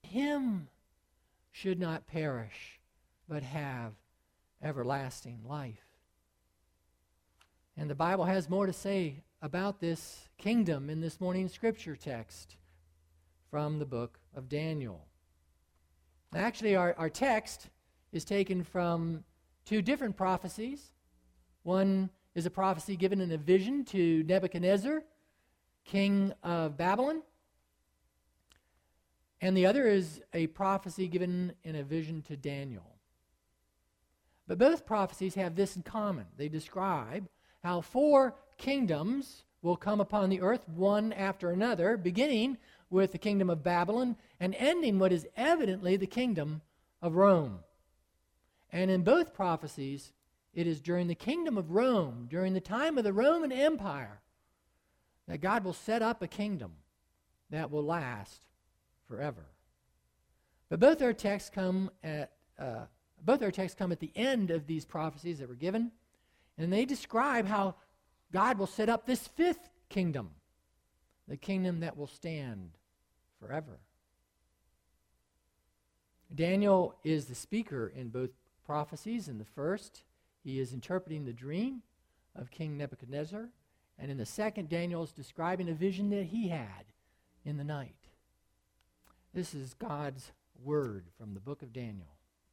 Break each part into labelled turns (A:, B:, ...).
A: him should not perish, but have everlasting life. And the Bible has more to say about this kingdom in this morning's scripture text from the book of Daniel. Actually, our text is taken from two different prophecies. One is a prophecy given in a vision to Nebuchadnezzar, king of Babylon. And the other is a prophecy given in a vision to Daniel. But both prophecies have this in common. They describe how 4 kingdoms will come upon the earth, one after another, beginning with the kingdom of Babylon and ending what is evidently the kingdom of Rome. And in both prophecies, it is during the kingdom of Rome, during the time of the Roman Empire, that God will set up a kingdom that will last forever. But both our texts come at the end of these prophecies that were given, and they describe how God will set up this 5th kingdom, the kingdom that will stand forever. Daniel is the speaker in both prophecies. In the first, he is interpreting the dream of King Nebuchadnezzar, and in the second, Daniel is describing a vision that he had in the night. This is God's word from the book of Daniel.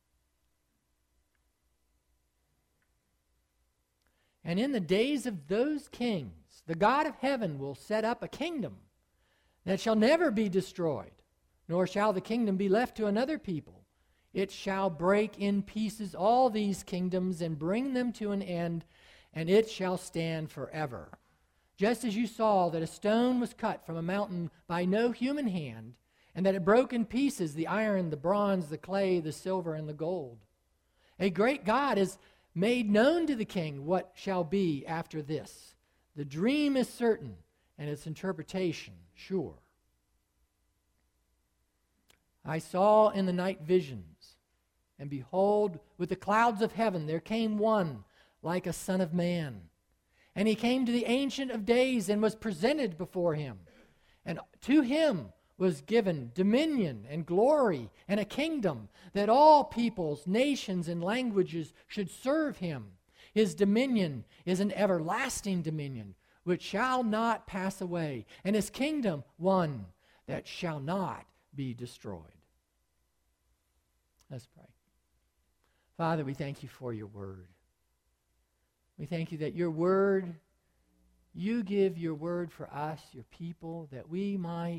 A: And in the days of those kings, the God of heaven will set up a kingdom that shall never be destroyed, nor shall the kingdom be left to another people. It shall break in pieces all these kingdoms and bring them to an end, and it shall stand forever. Just as you saw that a stone was cut from a mountain by no human hand, and that it broke in pieces the iron, the bronze, the clay, the silver, and the gold. A great God has made known to the king what shall be after this. The dream is certain, and its interpretation sure. I saw in the night visions, and behold, with the clouds of heaven there came one like a son of man. And he came to the Ancient of Days and was presented before him. And to him was given dominion and glory and a kingdom, that all peoples, nations, and languages should serve him. His dominion is an everlasting dominion, which shall not pass away, and his kingdom one that shall not be destroyed. Let's pray. Father, we thank you for your word. We thank you that your word, you give your word for us, your people, that we might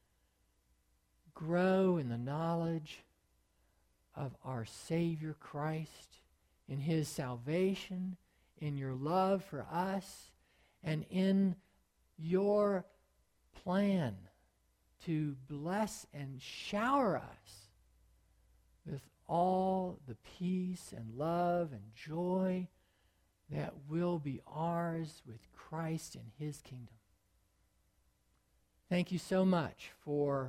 A: grow in the knowledge of our Savior Christ, in his salvation, in your love for us, and in your plan to bless and shower us with all the peace and love and joy that will be ours with Christ and his kingdom. Thank you so much for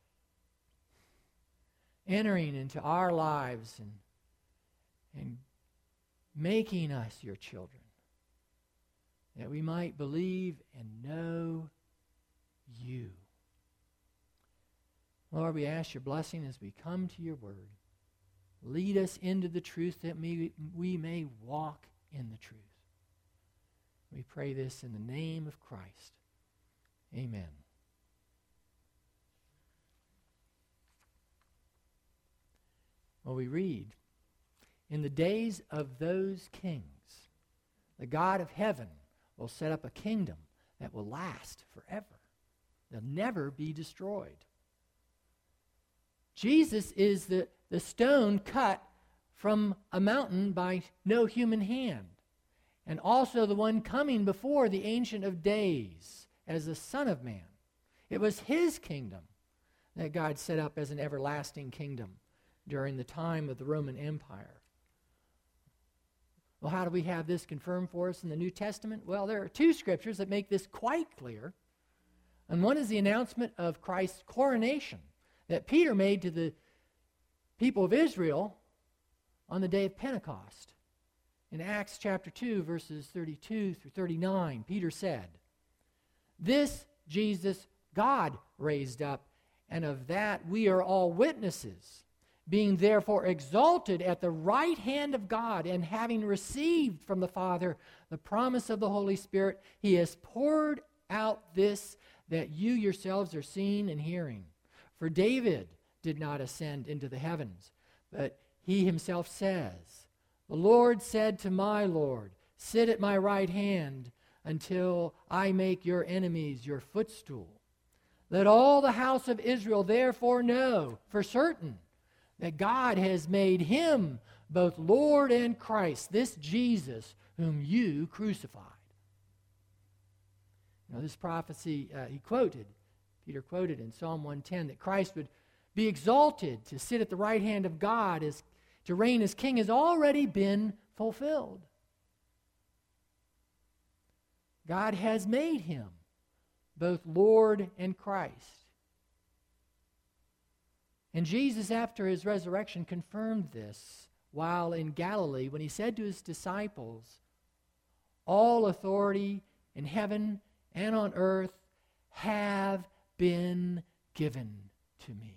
A: entering into our lives and making us your children, that we might believe and know you. Lord, we ask your blessing as we come to your word. Lead us into the truth that we may walk in the truth. We pray this in the name of Christ. Amen. Well, we read, in the days of those kings, the God of heaven will set up a kingdom that will last forever. They'll never be destroyed. Jesus is the stone cut from a mountain by no human hand, and also the one coming before the Ancient of Days as the Son of Man. It was his kingdom that God set up as an everlasting kingdom during the time of the Roman Empire. Well, how do we have this confirmed for us in the New Testament? Well, there are 2 scriptures that make this quite clear. And one is the announcement of Christ's coronation that Peter made to the people of Israel on the day of Pentecost. In Acts chapter 2, verses 32 through 39, Peter said, "This Jesus God raised up, and of that we are all witnesses. Being therefore exalted at the right hand of God, and having received from the Father the promise of the Holy Spirit, he has poured out this, that you yourselves are seeing and hearing. For David did not ascend into the heavens, but he himself says, the Lord said to my Lord, sit at my right hand until I make your enemies your footstool. Let all the house of Israel therefore know for certain that God has made him both Lord and Christ, this Jesus whom you crucified. Now this prophecy Peter quoted in Psalm 110, that Christ would be exalted to sit at the right hand of God, to reign as king, has already been fulfilled. God has made him both Lord and Christ. And Jesus, after his resurrection, confirmed this while in Galilee when he said to his disciples, all authority in heaven and on earth have been given to me.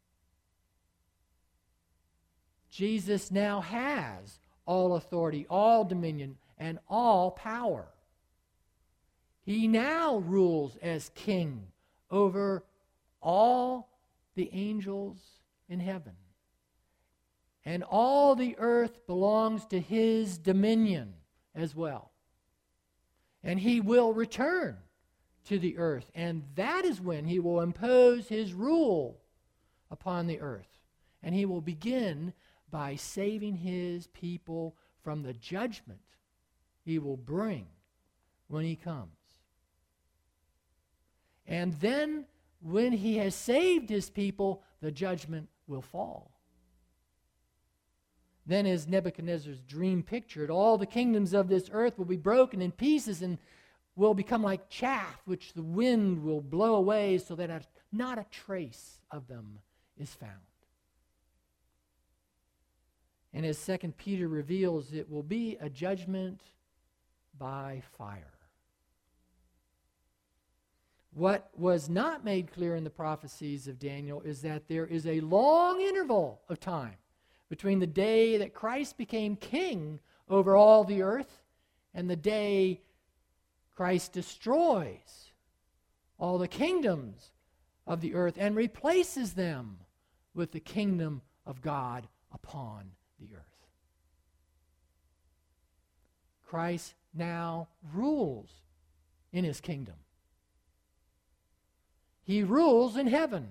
A: Jesus now has all authority, all dominion, and all power. He now rules as king over all the angels in heaven. And all the earth belongs to his dominion as well. And he will return to the earth, and that is when he will impose his rule upon the earth. And he will begin by saving his people from the judgment he will bring when he comes. And then, when he has saved his people, the judgment will fall. Then, as Nebuchadnezzar's dream pictured, all the kingdoms of this earth will be broken in pieces and will become like chaff, which the wind will blow away, so that not a trace of them is found. And as 2 Peter reveals, it will be a judgment by fire. What was not made clear in the prophecies of Daniel is that there is a long interval of time between the day that Christ became king over all the earth and the day Christ destroys all the kingdoms of the earth and replaces them with the kingdom of God upon the earth. Christ now rules in his kingdom. He rules in heaven.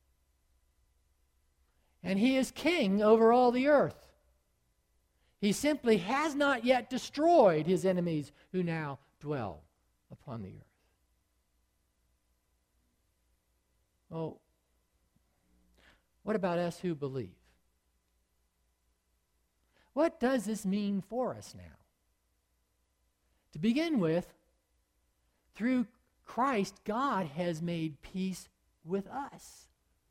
A: And he is king over all the earth. He simply has not yet destroyed his enemies who now dwell upon the earth. Oh, what about us who believe? What does this mean for us now? To begin with, through Christ, God has made peace with us.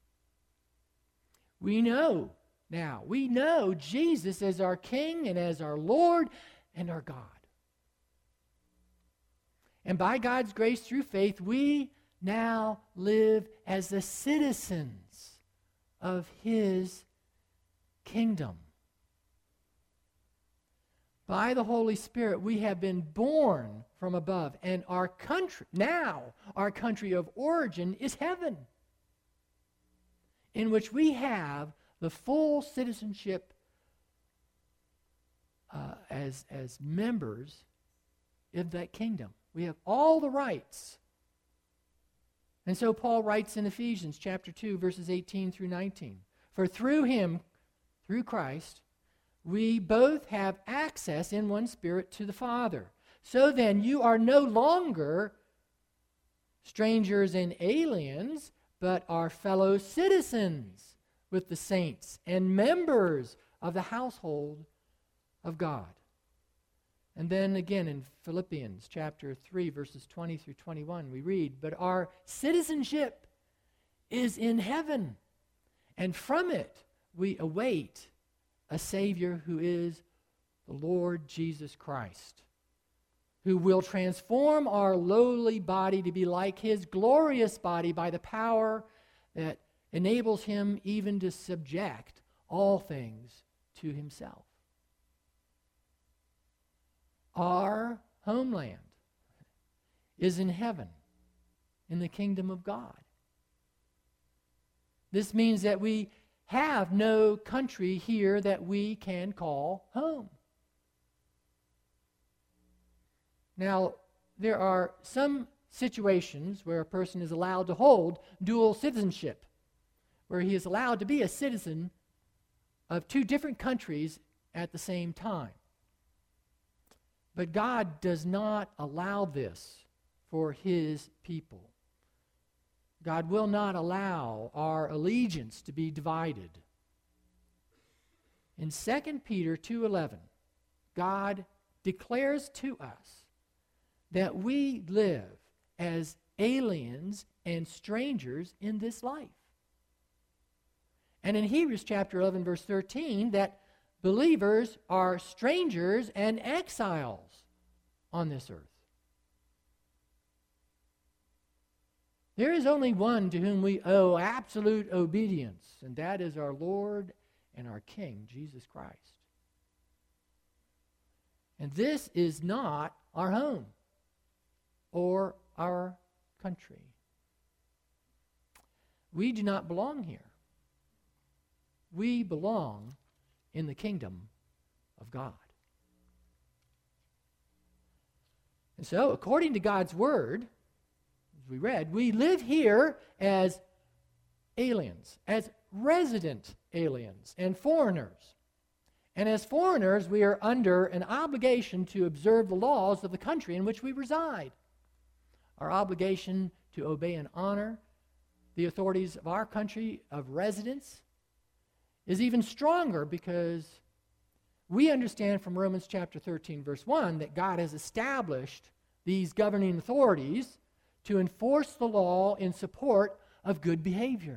A: We know Jesus as our King and as our Lord and our God. And by God's grace through faith, we now live as the citizens of his kingdom. By the Holy Spirit, we have been born from above, and our country of origin is heaven, in which we have the full citizenship as members of that kingdom. We have all the rights. And so Paul writes in Ephesians chapter 2, verses 18 through 19, for through him, through Christ, we both have access in one Spirit to the Father. So then you are no longer strangers and aliens, but are fellow citizens with the saints and members of the household of God. And then again in Philippians chapter 3, verses 20 through 21, we read, but our citizenship is in heaven, and from it we await a Savior who is the Lord Jesus Christ, who will transform our lowly body to be like his glorious body by the power that enables him even to subject all things to himself. Our homeland is in heaven, in the kingdom of God. This means that we have no country here that we can call home. Now, there are some situations where a person is allowed to hold dual citizenship, where he is allowed to be a citizen of two different countries at the same time. But God does not allow this for his people. God will not allow our allegiance to be divided. In 2 Peter 2:11, God declares to us that we live as aliens and strangers in this life. And in Hebrews chapter 11, verse 13, that believers are strangers and exiles on this earth. There is only one to whom we owe absolute obedience, and that is our Lord and our King, Jesus Christ. And this is not our home or our country. We do not belong here. We belong in the kingdom of God. And so, according to God's word, as we read, we live here as aliens, as resident aliens and foreigners. And as foreigners, we are under an obligation to observe the laws of the country in which we reside. Our obligation to obey and honor the authorities of our country of residence is even stronger because we understand from Romans chapter 13, verse 1, that God has established these governing authorities to enforce the law in support of good behavior.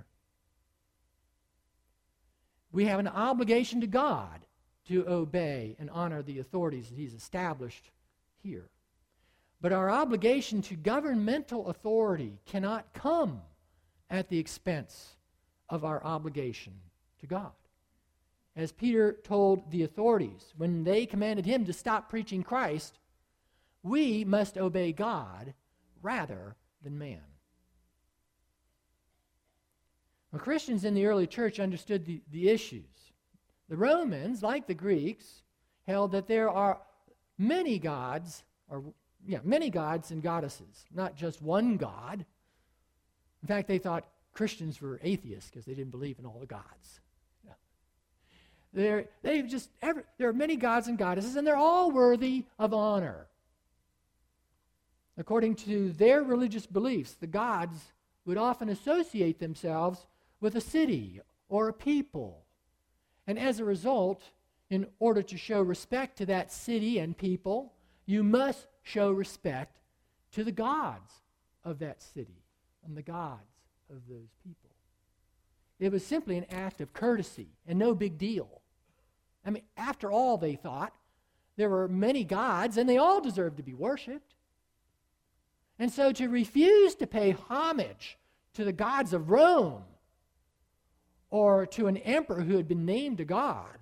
A: We have an obligation to God to obey and honor the authorities that he's established here. But our obligation to governmental authority cannot come at the expense of our obligation to God. As Peter told the authorities when they commanded him to stop preaching Christ, we must obey God rather than man. Well, Christians in the early church understood the issues. The Romans, like the Greeks, held that there are many gods, many gods and goddesses, not just one God. In fact, they thought Christians were atheists because they didn't believe in all the gods. There are many gods and goddesses, and they're all worthy of honor. According to their religious beliefs, the gods would often associate themselves with a city or a people. And as a result, in order to show respect to that city and people, you must show respect to the gods of that city and the gods of those people. It was simply an act of courtesy and no big deal. I mean, after all, they thought, there were many gods and they all deserved to be worshipped. And so to refuse to pay homage to the gods of Rome or to an emperor who had been named a god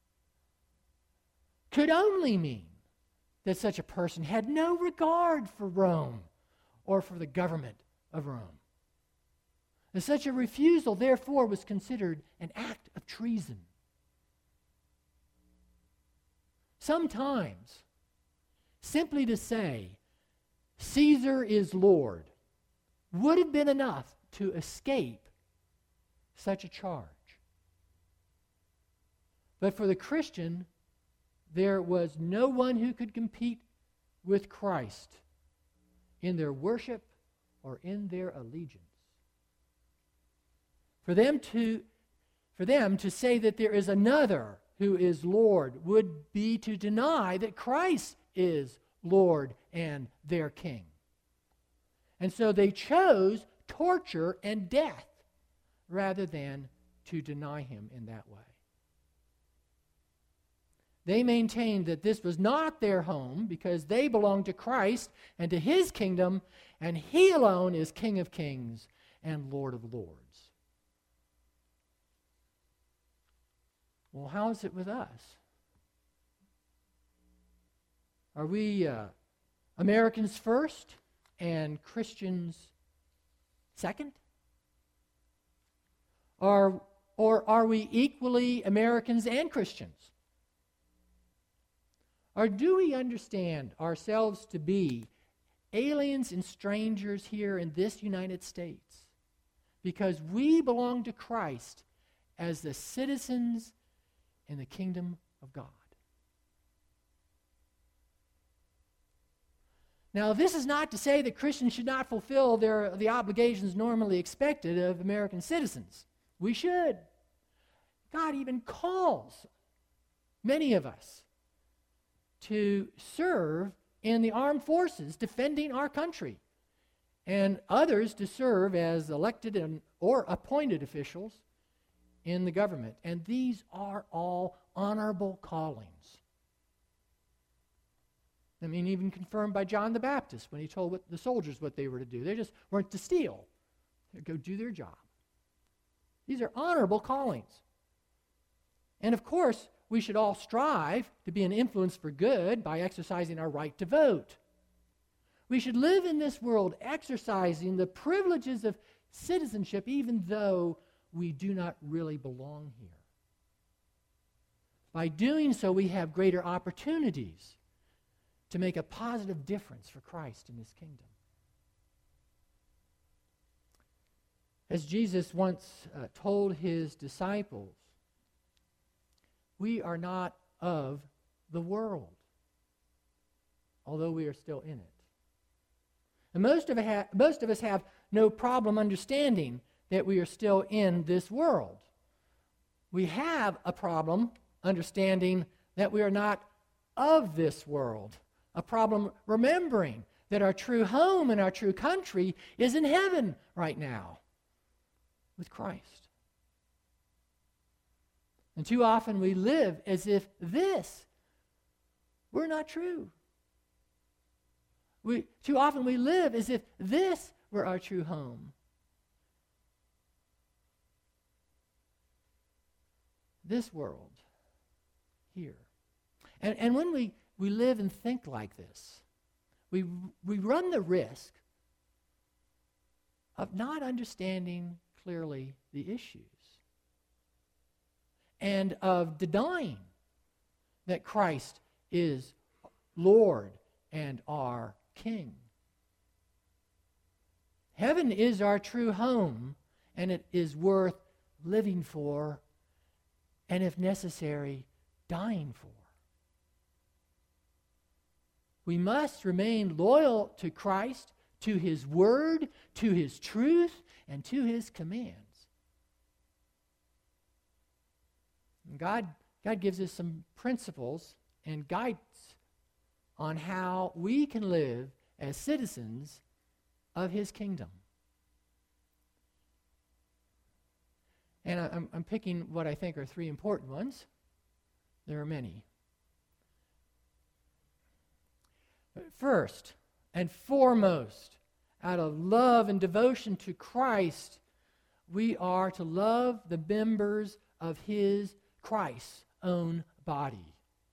A: could only mean that such a person had no regard for Rome or for the government of Rome. And such a refusal, therefore, was considered an act of treason. Sometimes, simply to say, Caesar is Lord, would have been enough to escape such a charge. But for the Christian, there was no one who could compete with Christ in their worship or in their allegiance. For them to say that there is another who is Lord would be to deny that Christ is Lord and their King. And so they chose torture and death rather than to deny him in that way. They maintained that this was not their home because they belonged to Christ and to his kingdom, and he alone is King of kings and Lord of lords. Well, how is it with us? Are we Americans first and Christians second? Or are we equally Americans and Christians? Or do we understand ourselves to be aliens and strangers here in this United States because we belong to Christ as the citizens in the kingdom of God? Now, this is not to say that Christians should not fulfill the obligations normally expected of American citizens. We should. God even calls many of us to serve in the armed forces defending our country, and others to serve as elected or appointed officials in the government. And these are all honorable callings. I mean, even confirmed by John the Baptist when he told the soldiers what they were to do. They just weren't to steal. They'd go do their job. These are honorable callings. And of course, we should all strive to be an influence for good by exercising our right to vote. We should live in this world exercising the privileges of citizenship even though we do not really belong here. By doing so, we have greater opportunities to make a positive difference for Christ in his kingdom. As Jesus once told his disciples, we are not of the world, although we are still in it. And most of us have no problem understanding that we are still in this world. We have a problem understanding that we are not of this world. A problem remembering that our true home and our true country is in heaven right now with Christ. And too often we live as if this were not true. Too often we live as if this were our true home. This world here. And when we live and think like this, we run the risk of not understanding clearly the issues and of denying that Christ is Lord and our King. Heaven is our true home, and it is worth living for, and if necessary, dying for. We must remain loyal to Christ, to his word, to his truth, and to his commands. And God gives us some principles and guidance on how we can live as citizens of his kingdom. And I'm picking what I think are three important ones. There are many. First and foremost, out of love and devotion to Christ, we are to love the members of his, Christ's own body.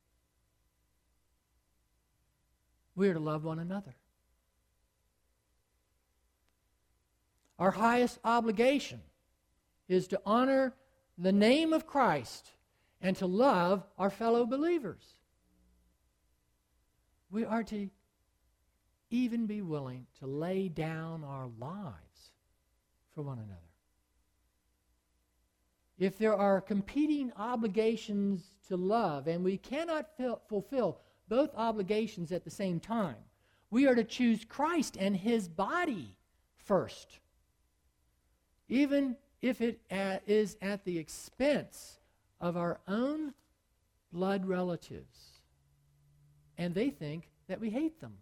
A: We are to love one another. Our highest obligation is to honor the name of Christ and to love our fellow believers. We are to even be willing to lay down our lives for one another. If there are competing obligations to love and we cannot fulfill both obligations at the same time, we are to choose Christ and his body first, even if it is at the expense of our own blood relatives, and they think that we hate them.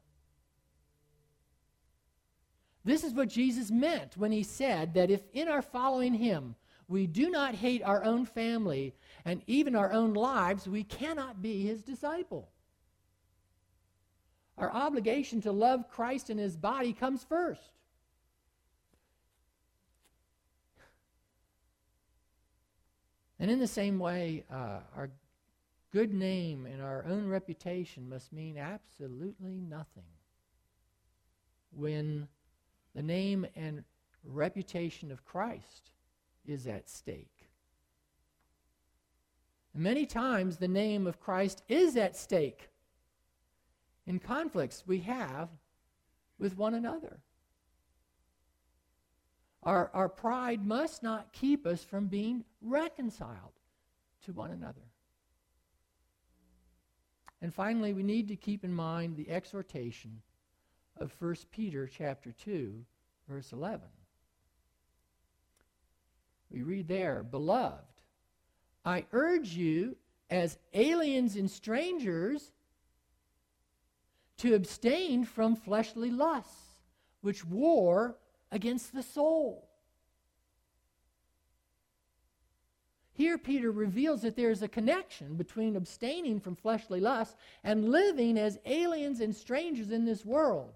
A: This is what Jesus meant when he said that if in our following him we do not hate our own family and even our own lives, we cannot be his disciple. Our obligation to love Christ and his body comes first. And in the same way, our good name and our own reputation must mean absolutely nothing when the name and reputation of Christ is at stake. And many times the name of Christ is at stake in conflicts we have with one another. Our pride must not keep us from being reconciled to one another. And finally, we need to keep in mind the exhortation of 1 Peter chapter 2, verse 11. We read there, "Beloved, I urge you as aliens and strangers to abstain from fleshly lusts, which war against the soul." Here Peter reveals that there is a connection between abstaining from fleshly lusts and living as aliens and strangers in this world.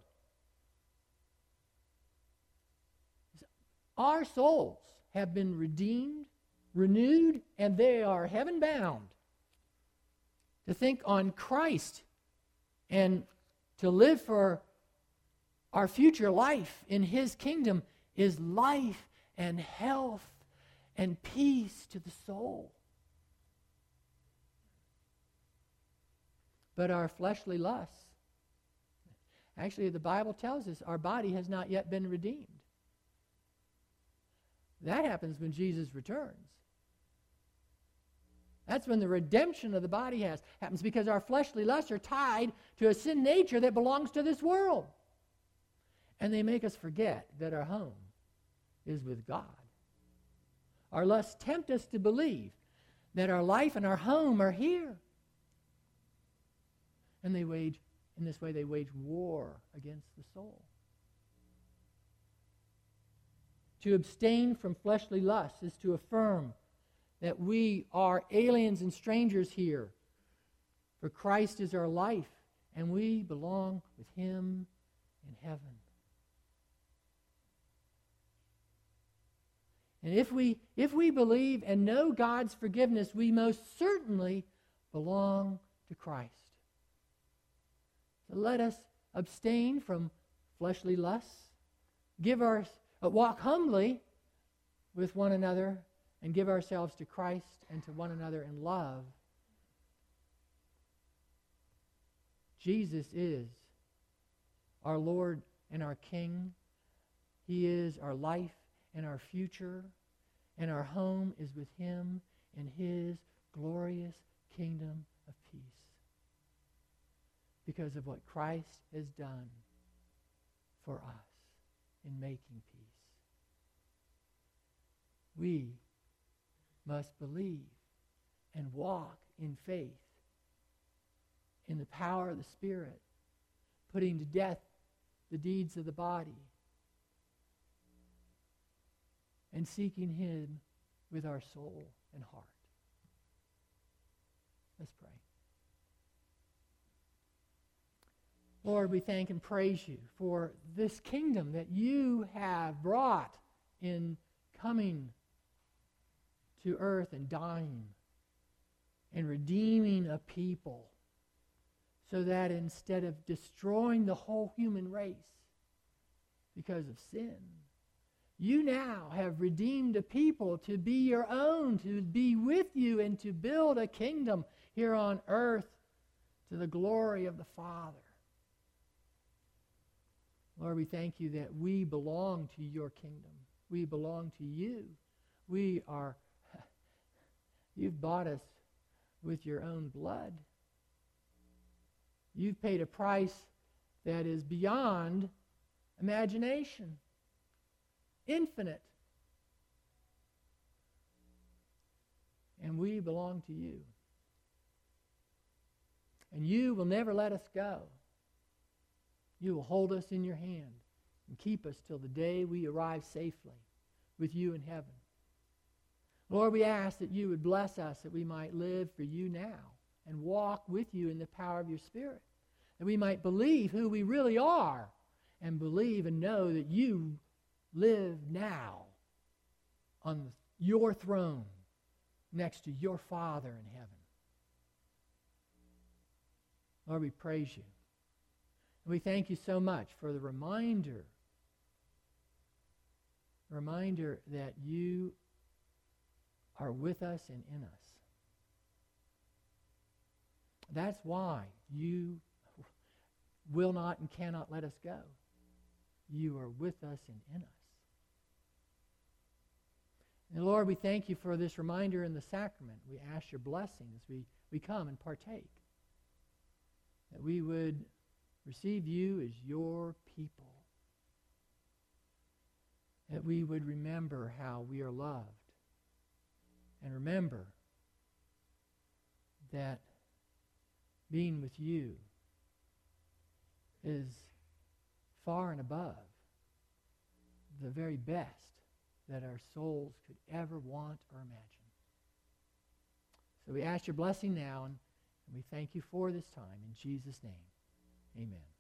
A: Our souls have been redeemed, renewed, and they are heaven bound. To think on Christ and to live for our future life in His kingdom is life and health and peace to the soul. But our fleshly lusts, actually the Bible tells us our body has not yet been redeemed. That happens when Jesus returns. That's when the redemption of the body happens, because our fleshly lusts are tied to a sin nature that belongs to this world. And they make us forget that our home is with God. Our lusts tempt us to believe that our life and our home are here. And in this way they wage war against the soul. To abstain from fleshly lusts is to affirm that we are aliens and strangers here. For Christ is our life, and we belong with Him in heaven. And if we believe and know God's forgiveness, we most certainly belong to Christ. So let us abstain from fleshly lusts, walk humbly with one another, and give ourselves to Christ and to one another in love. Jesus is our Lord and our King. He is our life and our future, and our home is with Him in His glorious kingdom of peace, because of what Christ has done for us in making peace. We must believe and walk in faith in the power of the Spirit, putting to death the deeds of the body, and seeking Him with our soul and heart. Let's pray. Lord, we thank and praise You for this kingdom that You have brought in coming to earth and dying and redeeming a people, so that instead of destroying the whole human race because of sin, You now have redeemed a people to be Your own, to be with You, and to build a kingdom here on earth to the glory of the Father. Lord, we thank You that we belong to Your kingdom. We belong to You. You've bought us with Your own blood. You've paid a price that is beyond imagination. Infinite. And we belong to You. And You will never let us go. You will hold us in Your hand and keep us till the day we arrive safely with You in heaven. Lord, we ask that You would bless us, that we might live for You now and walk with You in the power of Your Spirit, that we might believe who we really are and believe and know that You live now on Your throne next to your Father in heaven. Lord, we praise you. And we thank you so much for the reminder that you are with us and in us. That's why you will not and cannot let us go. You are with us and in us. And Lord, we thank you for this reminder in the sacrament. We ask your blessing as we come and partake. That we would receive you as your people. That we would remember how we are loved. And remember that being with you is far and above the very best that our souls could ever want or imagine. So we ask your blessing now, and we thank you for this time. In Jesus' name, amen.